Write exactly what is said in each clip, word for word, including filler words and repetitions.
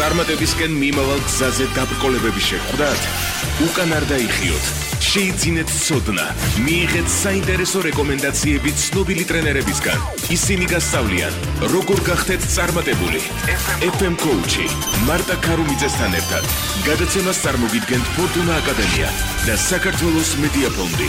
წარმატებისკენ მიმავალ გზაზე დაბრკოლებების შეხვდათ? უკან არ დაიხიოთ. შეიძინეთ ცოდნა, მიიღეთ საინტერესო რეკომენდაციები ცნობილი ტრენერებისგან. ისინი გასწავლიან, როგორ გახდეთ წარმატებული. ეფ ემ Coach-ი მარტა ქარუმიძესთან ერთად. გადაცემას წარმოგიდგენთ ფორტუნა აკადემია და საქართველოს მედია ფონდი.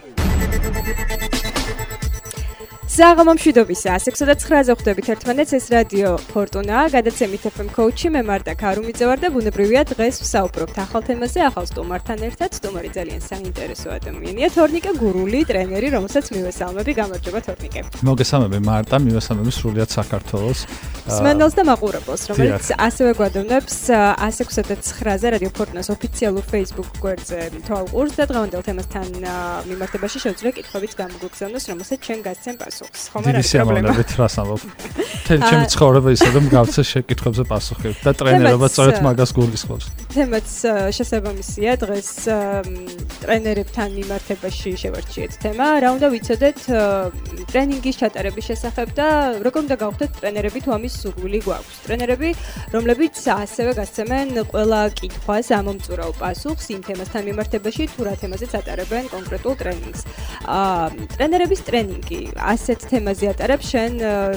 საღამო მშვიდობისა, ასი ექვსი ცხრაზე ხვდებით ერთმანეთს, ეს რადიო ფორტუნა, გადაცემით ეფ ემ Coach-ი, მე მარტა ქარუმიძე ვარ და ბუნებრივია დღეს ვსაუბრობთ ახალ თემაზე, ახალ სტუმართან ერთად. სტუმარი ძალიან საინტერესო ადამიანია, თორნიკე გურული, ტრენერი, რომელსაც მივესალმები. გამარჯობა თორნიკე. მოგესალმები მარტა, მივესალმები სრულიად საქართველოს მსმენელს და მაყურებელს, რომელიც ასევე გვადევნებს ასი ექვსი ცხრაზე რადიო ფორტუნას ოფიციალურ Facebook გვერდზე თვალყურს და დღევანდელ თემასთან მიმართებაში შეუძლია კითხვებიც გამოგვიგზავნოს, რომელსაც ჩვენ გასცემ პასუხს. დიდი სიამოვნებით რას ამბობ. მთელი ჩემი ცხოვრება ისე რომ გავცე შეკითხვებზე პასუხი და ტრენერობა სწორედ მაგას გულისხმობს. თემაც შესაბამისია, დღეს ტრენერებთან მიმართებაში შევარჩიეთ თემა. რა უნდა ვიცოდეთ ტრენინგის ჩატარების შესახებ და როგორ უნდა გავხდეთ ტრენერები თუ ამის სურვილი გვაქვს. ტრენერები, რომლებიც ასევე გასცემენ ყველა კითხვას, ამომწურავ პასუხს იმ თემასთან მიმართებაში, თუ რა თემაზეც ატარებენ კონკრეტულ ტრენინგს. ტრენერების ტრენინგი ასეთ თემაზე ატარებ შენ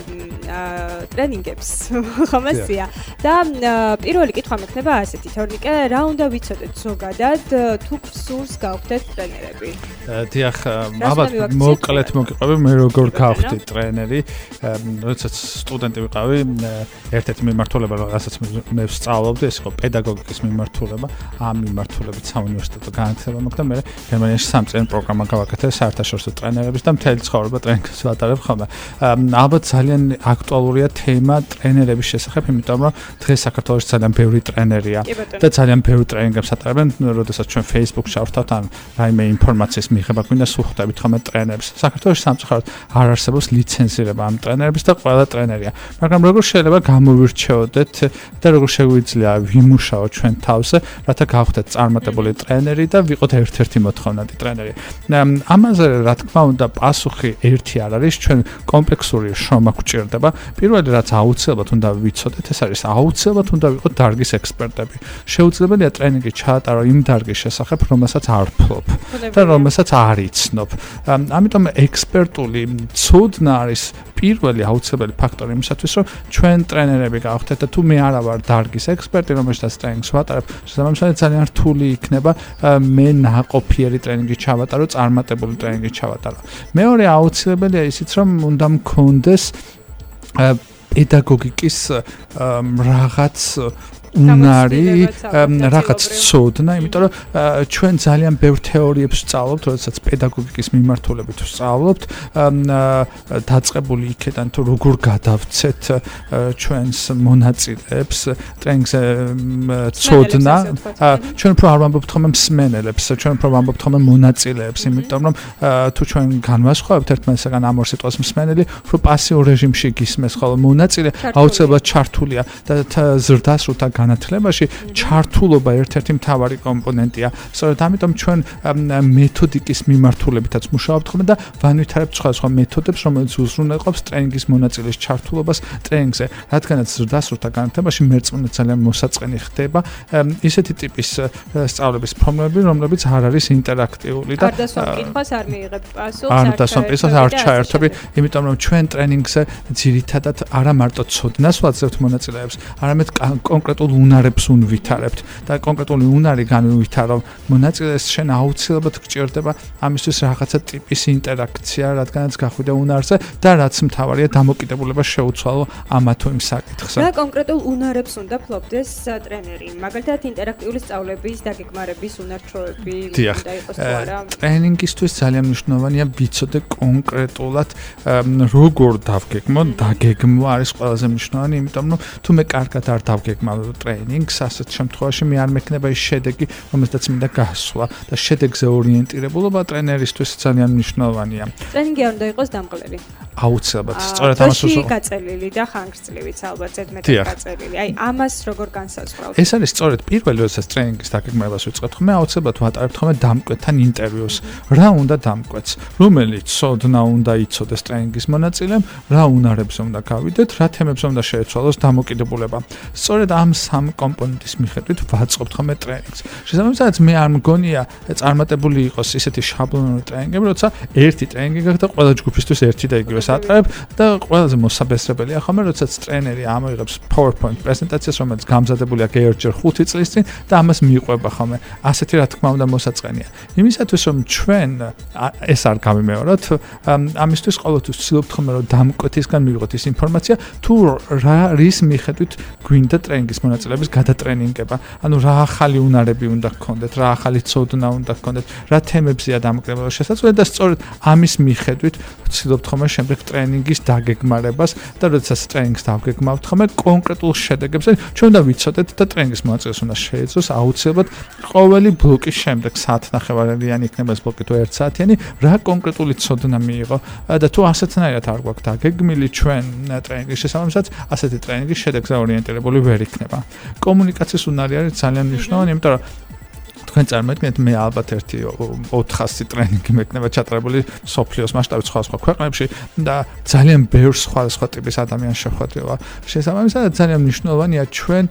ტრენინგებს ხომასია და პირველი კითხვა მექნება ასეთი თორნიკე რა უნდა ვიცოდეთ ზოგადად თუ გსურს გავხდეთ ტრენერები დიახ ალბათ მოკლედ მოგიყვები მე როგორ გავხდი ტრენერი როდესაც სტუდენტი ვიყავი ერთ-ერთი მიმართულება რასაც მე ვსწავლობდი ეს იყო პედაგოგიკის მიმართულება ამ მიმართულებით საუნივერსიტეტო განათლება მოხდა მე გერმანიაში სამწლიანი პროგრამა გავაკეთე საერთაშორისო ტრენერების და მთელი ცხოვრება ტრენინგს ვატარებ ხოლმე ალბათ ძალიან აქტუალურია თემა ტრენერების შესახებ იმიტომ რომ დღეს საქართველოში ძალიან ბევრი ტრენერია და ძალიან ბევრი ტრენინგებს ატარებენ როდესაც ჩვენ Facebook-ში ავხდათ ან რაიმე ინფორმაციის მიღება გვინდა სულ ხვდებით ხოლმე ტრენერებს საქართველოში სამწუხაროდ არ არსებობს ლიცენზირება ამ ტრენერების და ყველა ტრენერია მაგრამ როგორ შეიძლება გამოვირჩეოდეთ და როგორ შეგვიძლია ვიმუშაოთ ჩვენ თავზე რათა გავხდეთ წარმატებული ტრენერი და ვიყოთ ერთ-ერთი მოთხოვნადი ტრენერი ამაზე რა თქმა უნდა პასუხი ერთი არ არის ჩვენ კომპლექსური შრომა გვჭირდება პირველი რაც აუცილებლად უნდა ვიცოდეთ ეს არის აუცილებლად უნდა ვიყოთ დარგის ექსპერტები შეუძლებელია ტრენინგი ჩაატარო იმ დარგის შესახებ რომელსაც არ ფლობ და რომელსაც არ იცნობ ამიტომ ექსპერტული ცოდნა არის პირველი აუცილებელი ფაქტორი იმისათვის რომ ჩვენ ტრენერები გავხდეთ და თუ მე არა ვარ დარგის ექსპერტი რომელსაც ტრენინგს ვატარებ შესაბამისად ძალიან რთული იქნება მე ნაყოფიერი ტრენინგი ჩავატარო წარმატებული ტრენინგი ჩავატარო მეორე აუცილებელია ისიც რომ უნდა მქონდეს პედაგოგიკის რაღაც უნარი რაღაც ცოდნა, იმიტომ რომ ჩვენ ძალიან ბევრ თეორიებს ვსწავლობთ, როდესაც პედაგოგიკის მიმართულებით ვსწავლობთ, დაწყებული იქიდან თუ როგორ გადავცეთ ჩვენს მონაწილეებს, ტრენინგზე ცოდნა, ჩვენ უფრო არ ვამბობთ ხოლმე მსმენელებს, ჩვენ უფრო ვამბობთ ხოლმე მონაწილეებს, იმიტომ რომ თუ ჩვენ განვასხვავებთ ერთმანეთსაგან ამ ორ სიტყვას მსმენელი, უფრო პასიურ რეჟიმში გისმენს, ხოლო მონაწილე აუცილებლად ჩართულია და ზრდასრულთა განათლებაში ჩართულობა ერთ-ერთი მთავარი კომპონენტია. სწორედ ამიტომ ჩვენ მეთოდიკის მიმართულებითაც მუშაობთ ხოლმე და ვანვითარებთ სხვადასხვა მეთოდებს, რომელიც უზრუნველყოფს ტრენინგის მონაწილეს ჩართულობას ტრენინგზე. რადგანაც ზრდასრულთა განათლებაში მერწმუნე ძალიან მოსაწყენი ხდება ისეთი ტიპის სწავლების ფორმები, რომლებიც არ არის ინტერაქტიული და არ დასვამ კითხვას არ მიიღებ პასუხს, არ დასვამ კითხვას არ ჩაერთვები, იმიტომ რომ ჩვენ ტრენინგზე ძირითადად არა მარტო ცოდნას ვაძლევთ მონაწილეებს, არამედ კონკრეტულ უნარებს უნვითარებთ და კონკრეტული უნარი განვითარო მონაწილეს შენ აუცილებლად გჭირდება ამისთვის რაღაცა ტიპის ინტერაქცია, რადგანაც გახვიდე უნარზე და რაც მთავარია დამოკიდებულება შეუცვალო ამა თუ იმ საკითხზე. რა კონკრეტულ უნარებს უნდა ფლობდეს ტრენერი? მაგალითად ინტერაქტიული სწავლების დაგეგმარების უნარჩვევები უნდა იყოს თუ არა? ტრენინგისთვის ძალიან მნიშვნელოვანია ვიცოდე კონკრეტულად როგორ დავგეგმო, დაგეგმვა არის ყველაზე მნიშვნელოვანი, იმიტომ რომ თუ მე კარგად არ დავგეგმავ ტრენინგს, ასეთ შემთხვევაში მე არ მექნება ის შედეგი, რომელსაც მინდა გასვლა და შედეგზე ორიენტირებულობა ტრენერისთვის ძალიან მნიშვნელოვანია. ტრენინგი არ უნდა იყოს დამყლელი. აუცილებლად, სწორედ ამას უზრუნველყოფს. დროში გაწელილი და ხანგრძლივიც ალბათ ზედმეტად გაწელილი. აი, ამას როგორ განსაზღვრავთ? ეს არის სწორედ პირველი, როდესაც ტრენინგის დაგეგმებას ვიწყებთ, მე აუცილებლად ვატარებთ ხოლმე დამკვეთთან ინტერვიუს. რა უნდა დამკვეთს? რომელიც ცოდნა უნდა იცოდეს ტრენინგის მონაწილემ, რა უნარებზე უნდა გავიდეთ, რა თემებზე უნდა შეეცვალოს დამოკიდებულება. სწორედ ამ სამ კომპონენტის მიხედვით ვაწყობთ ხოლმე ტრენინგს. შესაბამისად მე არ მგონია წარმატებული იყოს ისეთი შაბლონური ტრენინგები, როცა ერთი ტრენინგი გაქვს და ყველა ჯგუფისთვის ერთი და იგივე ატარებ და ყველაზე მოსაბესრებელია ხოლმე, როდესაც ტრენერი ამოიღებს PowerPoint პრეზენტაციას, რომელიც გამზადებულია გეორჯერ ხუთი წლის წინ და ამას მიყვება ხოლმე. ასეთი რა თქმა უნდა მოსაწყენია. იმისათვის რომ ჩვენ ეს არ გამიმეოროთ, ამისთვის ყოველთვის ვცდილობთ ხოლმე რომ დამკვეთისგან მივიღოთ ის ინფორმაცია, თუ რა რის მიხედვით გვინდა ტრენინგის მონაწილეების გადატრენინგება. ანუ რა ახალი უნარები უნდა გქონდეთ, რა ახალი ცოდნა უნდა გქონდეთ, რა თემებზეა დამოკიდებული შესაძლებელი და სწორედ ამის მიხედვით ვცდილობთ ხოლმე შემდეგ ტრენინგის დაგეგმარებას და როდესაც ტრენინგს დავგეგმავთ ხოლმე კონკრეტულ შედეგებზე ჩვენ უნდა ვიცოდეთ და ტრენინგის მონაწილეს უნდა შეეძლოს აუცილებლად ყოველი ბლოკის შემდეგ საათნახევარიანი იქნება ეს ბლოკი თუ ერთ საათიანი რა კონკრეტული ცოდნა მიიღო და თუ ასეთნაირად არ გვაქვს დაგეგმილი ჩვენ ტრენინგის შესაბამისად ასეთი ტრენინგის შედეგზე ორიენტირებული ვერ იქნება. კომუნიკაციის უნარი არის ძალიან მნიშვნელოვანი, იმიტომ რომ თქვენ წარმოიდგინეთ მე ალბათ ერთი ოთხასი ტრენინგი მექნება ჩატარებული სოფლიოს მასშტაბით სხვადასხვა ქვეყნებში და ძალიან ბევრ სხვადასხვა ტიპის ადამიანს შეხვედრილა. შესაბამისად ძალიან მნიშვნელოვანია ჩვენ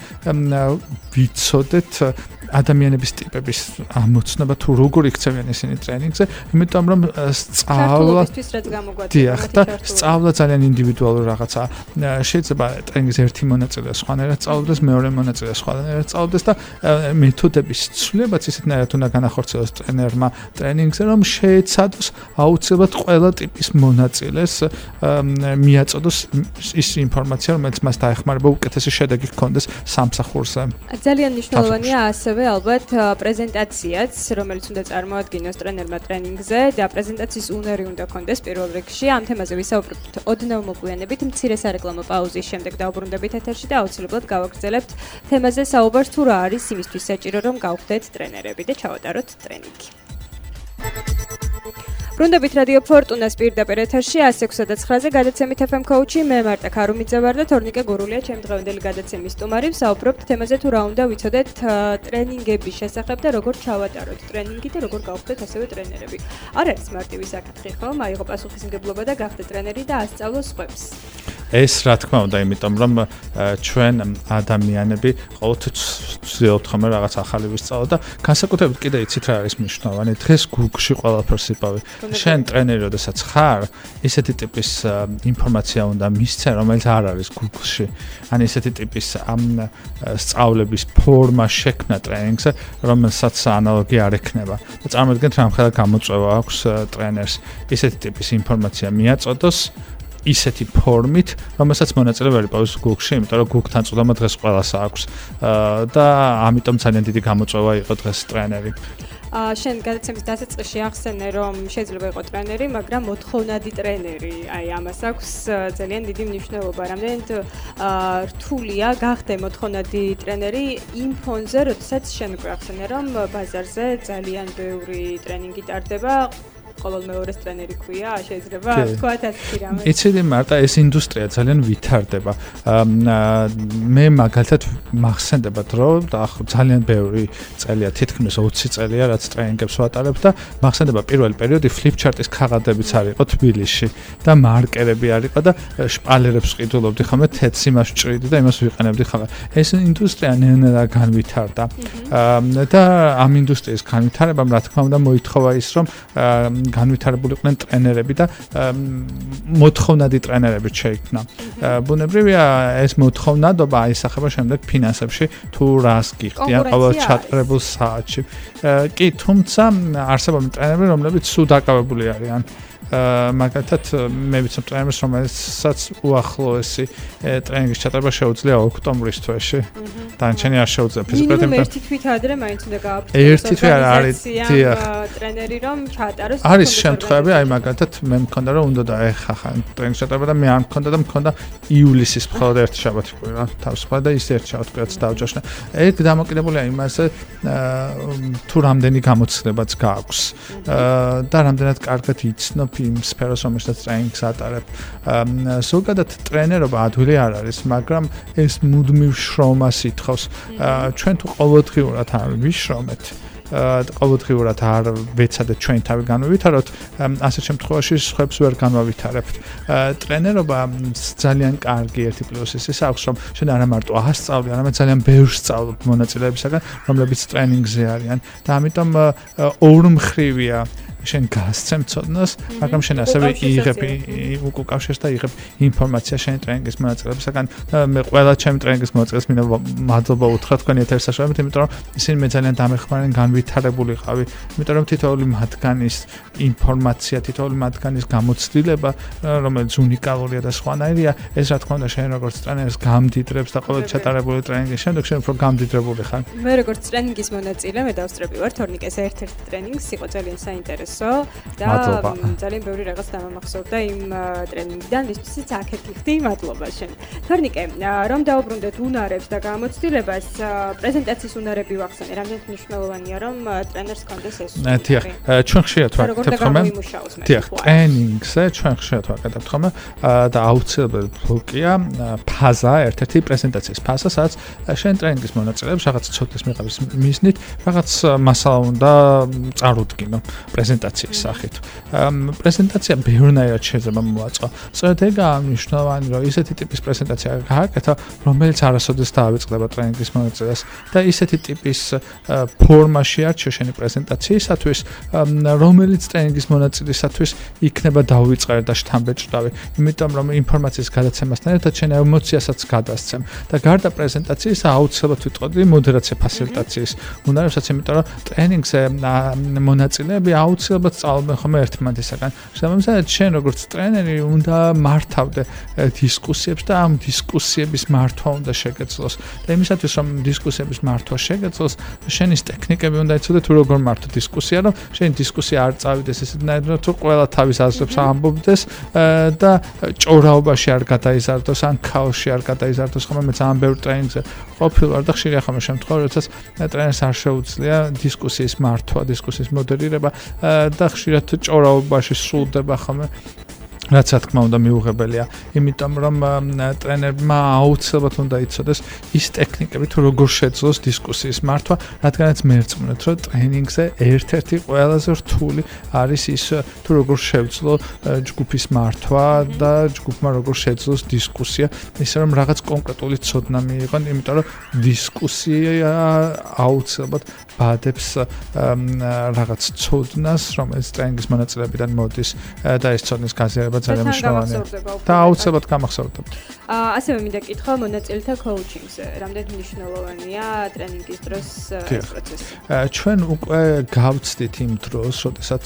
ვიცოდეთ ადამიანების ტიპების ამოცნობა თუ როგორ იქცევიან ისინი ტრენინგზე, იმიტომ რომ სწავლა დიახ და სწავლა ძალიან ინდივიდუალური რაღაცაა. შეიძლება ტრენინგის ერთი მონაწილე სხვანაირად სწავლდეს, მეორე მონაწილე სხვანაირად სწავლდეს და მეთოდების ცვლილებაც ისეთნაირად უნდა განახორციელოს ტრენერმა ტრენინგზე, რომ შეეცადოს აუცილებლად ყველა ტიპის მონაწილეს მიაწოდოს ის ინფორმაცია, რომელიც მას დაეხმარება უკეთესი შედეგი ჰქონდეს სამსახურზე. ძალიან მნიშვნელოვანია ასევე ალბათ პრეზენტაციაც, რომელიც უნდა წარმოადგინოს ტრენერმა ტრენინგზე და პრეზენტაციის უნარი უნდა ქონდეს პირველ რიგში. ამ თემაზე ვისაუბრებთ ოდნავ მოგვიანებით, მცირე სარეკლამო პაუზის შემდეგ დავბრუნდებით ეთერში და აუცილებლად გავაგრძელებთ თემაზე საუბარს, თუ რა არის იმისთვის საჭირო, რომ გავხდეთ ტრენერები და ჩავატაროთ ტრენინგი. ბრუნდებით რადიო ფორტუნას პირდაპირ ეთერში ას ექვსი და ცხრაზე გადაცემით ეფ ემ კოუჩი, მე მარტა ქარუმიძე ვარ და თორნიკე გურულია ჩემი დღევანდელი გადაცემის სტუმარი. ვსაუბრობთ თემაზე, თუ რა უნდა ვიცოდეთ ტრენინგების შესახებ და როგორ ჩავატაროთ ტრენინგი და როგორ გავხდეთ ასევე ტრენერები. არ არის მარტივი საკითხი, ხო? მაიღო პასუხისმგებლობა და გახდე ტრენერი და ასწავლო სხვებს. ეს რა თქმა უნდა, იმიტომ რომ ჩვენ ადამიანები ყოველთვის ვცდილობთ ხოლმე რაღაც ახალი ვისწავლოთ და განსაკუთრებით კიდე იცით რა არის მნიშვნელოვანი, დღეს Google-ში ყველაფერს იპოვე. შენ ტრენერი როდესაც ხარ, ისეთი ტიპის ინფორმაცია უნდა მისცე, რომელიც არ არის Google-ში. ან ისეთი ტიპის ამ სწავლების ფორმა შექმნა ტრენინგზე, რომელსაც ანალოგი არ ექნება. და წარმოიდგინეთ რა მხოლოდ გამოწვევა აქვს ტრენერს ისეთი ტიპის ინფორმაცია მიაწოდოს ისეთი ფორმით, რომელსაც მონაწილე ვერ იპოვებს Google-ში, იმიტომ რომ Google-თან წვდომა დღეს ყველას აქვს და ამიტომ ძალიან დიდი გამოწვევა იყო დღეს ტრენერი. აა შენ გადაცემის დასაწყისში ახსენე, რომ შეიძლება იყოს ტრენერი, მაგრამ მოთხოვნადი ტრენერი. აი ამას აქვს ძალიან დიდი მნიშვნელობა. რამდენად აა რთულია გახდე მოთხოვნადი ტრენერი იმ ფონზე, როდესაც შენ უკვე ახსენე, რომ ბაზარზე ძალიან ბევრი ტრენინგი ტარდება. ყოველ მეორეს ტრენერი ქვია, შეიძლება ვთქვათ ასეთი რამე. იცი მარტა ეს ინდუსტრია ძალიან ვითარდება. მე მაგალითად მახსენდება დრო და ძალიან ბევრი წელია, თითქმის ოცი წელია, რაც ტრენინგებს ვატარებ და მახსენდება პირველი პერიოდი ფლიპჩარტის ქაღალდებიც არ იყო თბილისში და მარკერები არ იყო და შპალერებს ყიდულობდი ხოლმე, თეთრს იმას ვჭრიდი და იმას ვიყენებდი ხოლმე. ეს ინდუსტრია ნენა განვითარდა. და ამ ინდუსტრიის განვითარებამ რა თქმა უნდა მოითხოვა ის, რომ განვითარებულიყვნენ ტრენერები და მოთხოვნადი ტრენერები შეიქმნა. ბუნებრივია ეს მოთხოვნადობა აისახება შემდეგ ფინანსებში თუ რას გიხდიან ყოველ ჩატარებულ საათში. კი, თუმცა არსებობენ ტრენერები, რომლებიც სულ დაკავებული არიან. მაგალითად მე ვიცნობ ტრენერს, რომელსაც უახლოესი ტრენინგის ჩატარება შეუძლია ოქტომბრის თვეში. დანარჩენი არ შეუძლია ფიზიკურად. მინიმუმ ერთი თვით ადრე მაინც უნდა გააფრთხილოს. ერთი თვით არ არის ტრენერი რომ ჩაატაროს. არის შემთხვევები, აი მაგალითად მე მქონდა რომ უნდა და ეხა ხან ტრენინგის ჩატარება და მე არ მქონდა და მქონდა ივლისის მხოლოდ ერთი შაბათი კვირა თავს ხდა და ის ერთ შაბათ კვირაც დავჯოშნა. ეგ დამოკიდებულია იმაზე თუ რამდენი გამოცდილებაც გააქვს და რამდენად კარგად იცნობ იმ სფეროს, რომელსაც ტრენინგს ატარებ. ზოგადად ტრენერობა ადვილი არ არის, მაგრამ ეს მუდმივ შრომას ითხოვს. ჩვენ თუ ყოველდღიურად არ ვიშრომეთ, ყოველდღიურად არ ვეცადეთ ჩვენ თავი განვივითაროთ, ასეთ შემთხვევაში სხვებს ვერ განვავითარებთ. ტრენერობა ძალიან კარგი ერთი პლუსის ის აქვს, რომ შენ არა მარტო ასწავლი, არამედ ძალიან ბევრს სწავლობ მონაწილეებისაგან, რომლებიც ტრენინგზე არიან და ამიტომ ორმხრივია შენ გასცემ ცოდნას, მაგრამ შენ ასევე იღებ უკავშირს და იღებ ინფორმაციას შენი ტრენინგის მონაწილეებისაგან. მე ყველა ჩემი ტრენინგის მონაწილეს მინდა მადლობა უთხრა თქვენი ეთერის საშუალებით, იმიტომ რომ ისინი მე ძალიან დამეხმარნენ, განვითარებულიყავი, იმიტომ რომ თითოეული მათგანის ინფორმაცია, თითოეული მათგანის გამოცდილება, რომელიც უნიკალურია და სხვანაირია, ეს რა თქმა უნდა შენ როგორც ტრენერს გამდიდრებს და ყოველ ჩატარებული ტრენინგის შემდეგ შენ უფრო გამდიდრებული ხარ. მე როგორც ტრენინგის მონაწილე მე დავსწრები ვარ თორნიკეს ერთ-ერთი ტრენინგს, იყო ძალიან საინტერესო და ძალიან ბევრი რაღაც დამამახსოვრდა იმ ტრენინგიდან, ვისთვისაც აქეთ გიხდი, მადლობა შენ. თორნიკე, რომ დაუბრუნდეთ უნარებს და გამოცდილებას, პრეზენტაციის უნარები ვახსენე, რამდენად მნიშვნელოვანია, რომ ტრენერს კონდეს ეს უნარი. დიახ, ჩვენ ხშირად ვაკეთებთ ხოლმე. დიახ, ტრენინგზე ჩვენ ხშირად ვაკეთებთ ხოლმე და აუცილებელი ბლოკია ფაზა, ერთ-ერთი პრეზენტაციის ფაზა, სადაც შენ ტრენინგის მონაწილეებს რაღაც ცოდნის მიღების მიზნით რაღაც მასალა უნდა წარუდგინო პრეზენტაციის სახით. პრეზენტაცია ბევრნაირად შეიძლება მოაწყო. სწორედ ეგაა მნიშვნელოვანი, რომ ისეთი ტიპის პრეზენტაცია გააკეთო, რომელიც არასოდეს დაავიწყდება ტრენინგის მონაწილეს და ისეთი ტიპის ფორმა შეარჩიო შენი პრეზენტაციისათვის, რომელიც ტრენინგის მონაწილისათვის იქნება დაუვიწყარი და შთამბეჭდავი, იმიტომ რომ ინფორმაციის გადაცემასთან ერთად შენ ემოციასაც გადასცემ და გარდა პრეზენტაციის აუცილებლად ვიტყოდი მოდერაცია ფასილიტაციის უნარებსაც, იმიტომ რომ ტრენინგზე მონაწილეები აუცილებლად სწავლობენ ხოლმე ერთმანეთისაგან. შესაბამისად, შენ როგორც ტრენერი უნდა მართავდე დისკუსიებს და ამ დისკუსიების მართვა უნდა შეგეძლოს. და იმისათვის, რომ დისკუსიების მართვა შეგეძლოს, შენის ტექნიკები უნდა იცოდე თუ როგორ მართო დისკუსია, რომ შენი დისკუსია არ წავიდეს ესეთნაირად, რომ თუ ყველა თავის აზრებს ამბობდეს და ჭორაობაში არ გადაიზარდოს, ან ქაოსში არ გადაიზარდოს, ხოლმე მე ძალიან ბევრ ტრენინგზე ყოფილ ვარ და ხშირია ხოლმე შემთხვევა, როდესაც ტრენერს არ შეუძლია დისკუსიის მართვა, დისკუსიის მოდერირება და ხშირად ჭორაობაში სრულდება ხოლმე, რაც რა თქმა უნდა მიუღებელია, იმიტომ რომ ტრენერმა აუცილებლად უნდა იცოდეს ის ტექნიკები თუ როგორ შეძლოს დისკუსიის მართვა, რადგანაც მე რწმუნეთ, რომ ტრენინგზე ერთ-ერთი ყველაზე რთული არის ის თუ როგორ შევძლო ჯგუფის მართვა და ჯგუფმა როგორ შეძლოს დისკუსია, ისე რომ რაღაც კონკრეტული ცოდნა მიიღონ, იმიტომ რომ დისკუსია აუცილებლად ბადებს რაღაც ცოდნას, რომელიც ტრენინგის მონაწილეებიდან მოდის და ეს ცოდნის გაზიარება ძალიან მნიშვნელოვანია და აუცილებლად გამახსოვრდება. ასევე მინდა კითხო მონაწილეთა კოუჩინგზე, რამდენად მნიშვნელოვანია ტრენინგის დროს ეს პროცესი? ჩვენ უკვე გავცდით იმ დროს, როდესაც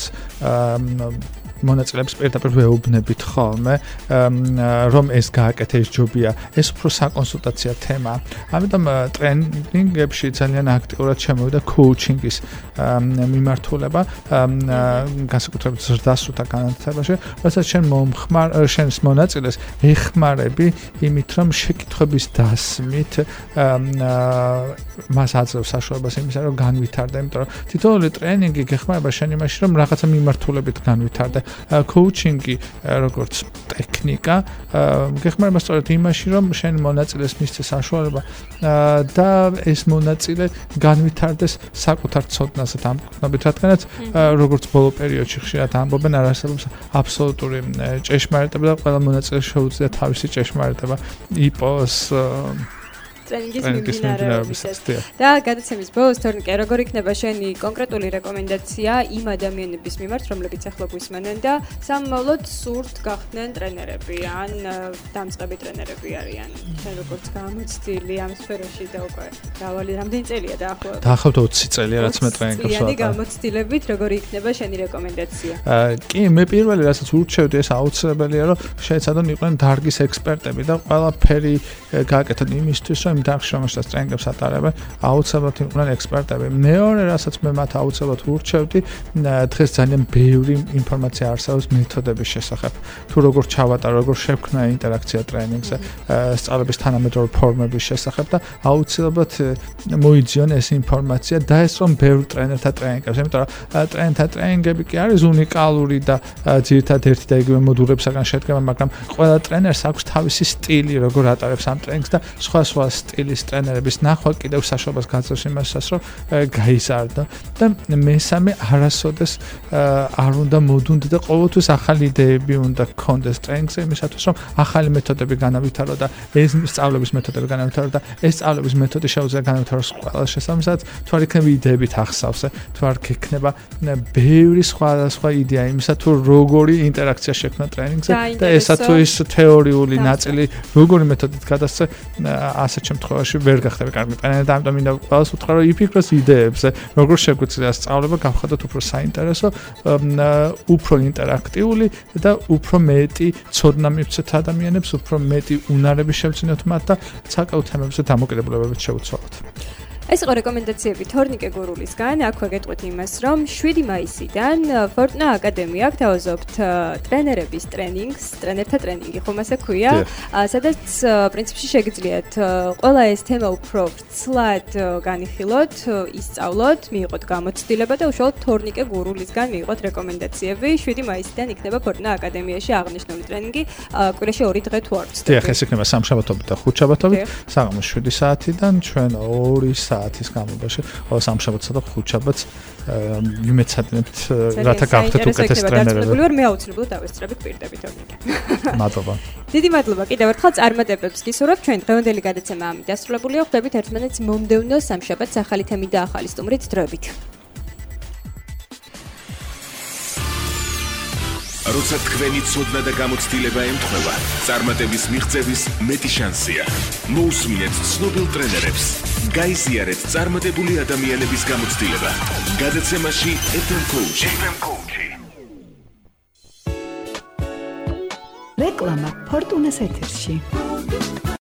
მონაწილეებს პირდაპირ ვეუბნებით ხოლმე, რომ ეს გააკეთე, ეს ჯობია, ეს უფრო საკონსულტაციო თემაა. ამიტომ ტრენინგებში ძალიან აქტიურად შემოვიდა კოუჩინგის მიმართულება, განსაკუთრებით ზრდასრულთა განათლებაში, როდესაც შენ მომხმარ შენს მონაწილეს ეხმარები იმით, რომ შეკითხვების დასმით მას აძლევს საშუალებას იმისა, რომ განვითარდა, იმიტომ რომ თითოეული ტრენინგი გეხმარება შენ იმაში, რომ რაღაცა მიმართულებით განვითარდე. კოუჩინგი როგორც ტექნიკა გეხმარება სწორედ იმაში, რომ შენ მონაწილეს მისცეს საშუალება და ეს მონაწილე განვითარდეს საკუთარ ცოდნაზე დამკვიდრებით, რადგანაც როგორც ბოლო პერიოდში ხშირად ამბობენ, არ არსებობს აბსოლუტური ჭეშმარიტება და ყველა მონაწილეს შეუძლია თავისი ჭეშმარიტება იპოვოს ტრენინგის მიმდინარეობისას. და გადაცემის ბოლოს თორნიკე, როგორ იქნება შენი კონკრეტული რეკომენდაცია იმ ადამიანების მიმართ, რომლებიც ახლა გვისმენენ და სამომავლოდ სურთ გახდნენ ტრენერები, ან დამწყები ტრენერები არიან. შენ როგორც გამოცდილი ამ სფეროში და უკვე დავალი რამდენი წელია დაახლოებით? დაახლოებით ოცი წელია, რაც მე ტრენინგებს ვაკეთებ. იანი გამოცდილებით, როგორი იქნება შენი რეკომენდაცია? კი, მე პირველი რასაც ურჩევდი, ეს აუცილებელია, რომ შეეცადონ იყვნენ დარგის ექსპერტები და ყველაფერი გააკეთონ იმისთვის, რომ იმ დარგში რომელსაც ტრენინგებს ატარებენ, აუცილებლად იყვნენ ექსპერტები. მეორე, რასაც მე მათ აუცილებლად ურჩევდი, დღეს ძალიან ბევრი ინფორმაცია არსებობს მეთოდების შესახებ. თუ როგორ ჩავატარო, როგორ შევქმნა ინტერაქცია ტრენინგზე, სწავლების თანამედროვე ფორმების შესახებ და აუცილებლად მოიძიონ ეს ინფორმაცია და ეს რომ ბევრ ტრენერთა ტრენინგებს, იმიტომ რომ ტრენერთა ტრენინგები კი არის უნიკალური და ძირითადად ერთი და იგივე მოდულებისგან შედგება, მაგრამ ყველა ტრენერს აქვს თავისი სტილი, როგორ ატარებს ამ ტრენინგს და სხვა სხვა სტილის ტრენერების ნახვა კიდევ საშუალებას გაძლევს იმასაც, რომ გაიზარდო და მესამე არასოდეს არ უნდა მოდუნდე და ყოველთვის ახალი იდეები უნდა გქონდეს ტრენინგზე, იმისათვის რომ ახალი მეთოდები განავითარო და ეს სწავლების მეთოდები განავითარო და ეს სწავლების მეთოდი შეუძლია განავითაროს ყველა შესაბამისად, თუ არ იქნება იდეებით ახსავსე, თუ არ იქნება ბევრი სხვადასხვა იდეა იმისა თუ როგორი ინტერაქცია შექმნა ტრენინგზე და ესა თუ ის თეორიული ნაწილი როგორი მეთოდით გადასცე, ასეთ შემთხვევაში ვერ გახდები კარგი ტრენერი და ამიტომ მინდა ყველას უთხრა რომ იფიქროს იდეებზე, როგორ შეგვიძლია სწავლება გავხადოთ უფრო საინტერესო, უფრო ინტერაქტიული და უფრო მეტი ცოდნა მივცეთ ადამიანებს, უფრო მეტი უნარები შევძინოთ მათ და ცალკეულ თემებზე დამოკიდებულებებით შევცვალოთ. ეს იყო რეკომენდაციები თორნიკე გურულისგან. აქვე გეტყვით იმას, რომ შვიდი მაისიდან Fortuna აკადემია გთავაზობთ ტრენერების ტრენინგს, ტრენერთა ტრენინგი, ხომ ასე ქვია, სადაც პრინციპში შეგიძლიათ ყველა ეს თემა უფრო ვრცლად განიხილოთ, ისწავლოთ, მიიღოთ გამოცდილება და უშუალოდ თორნიკე გურულისგან მიიღოთ რეკომენდაციები. შვიდი მაისიდან იქნება Fortuna აკადემიაში აღნიშნული ტრენინგი, კვირაში ორი დღე თუ არ ვცდები. დიახ, ეს იქნება სამშაბათობით და ხუთშაბათობით, საღამოს შვიდი საათიდან ჩვენ ორი საათის განმავლობაში, ყოველ სამშაბათსა და ხუთშაბათს ვიმეცადინებთ, რათა გავხდეთ უკეთეს ტრენერები. მე აუცილებლად დავესწრებით პირდებით თორნიკე. მადლობა. დიდი მადლობა კიდევ ერთხელ წარმატებებს გისურვებთ. ჩვენ დღევანდელი გადაცემა ამით დასრულებულია. ხვდებით ერთმანეთს მომდევნო სამშაბათს ახალი თემით და ახალი სტუმრით. დროებით. როცა თქვენი ცოდნა და გამოცდილება ემთხვევა, წარმატების მიღწევის მეტი შანსია. მოусმინეთ ცნობილ ტრენერებს. გაიზიარეთ წარმატებული ადამიანების გამოცდილება. გადაცემაში ეფ ემ Coach. რეკლამა Fortuna's ეთერში.